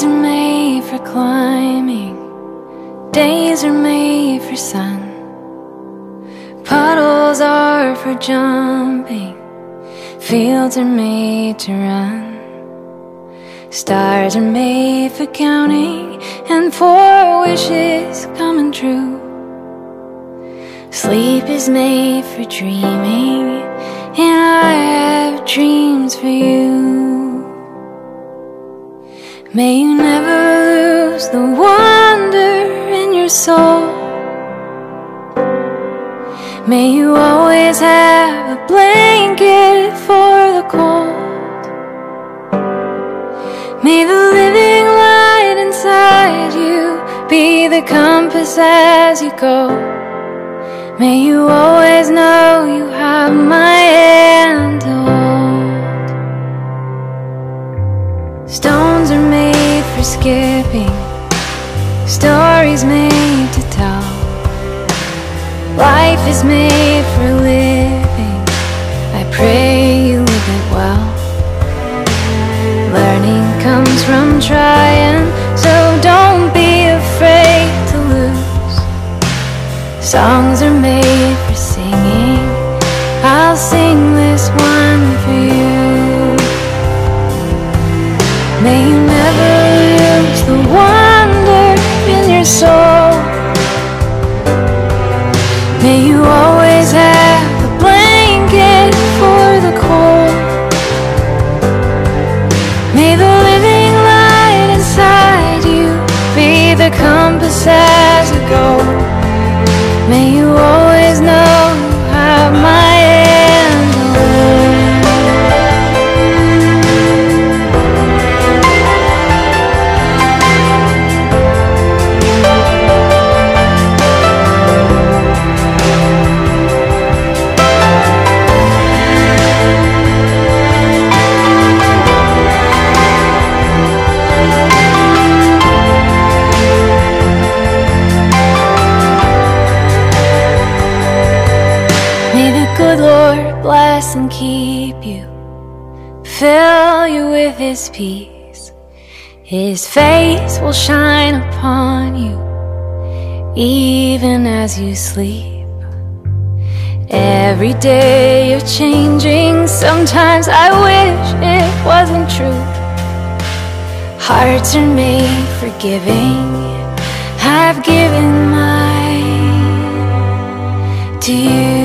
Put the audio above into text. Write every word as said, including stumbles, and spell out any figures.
Skies are made for climbing, days are made for sun, puddles are for jumping, fields are made to run. Stars are made for counting and for wishes coming true. Sleep is made for dreaming, and I have dreams for you. May you never lose the wonder in your soul. May you always have a blanket for the cold. May the living light inside you be the compass as you go. May you always know you have my hand to hold. Stones are made for skipping, stories made to tell. Life is made for living, I pray you live it well. Learning comes from trying, so don't be afraid to lose. Songs are made for singing, I'll sing this one for you. May you never lose the wonder in your soul. May you always have a blanket for the cold. May the living light inside you be the compass as you go. May you always know you have my hand to hold. Good Lord bless and keep you, fill you with His peace. His face will shine upon you, even as you sleep. Every day you're changing, sometimes I wish it wasn't true. Hearts are made for giving, I've given mine to you.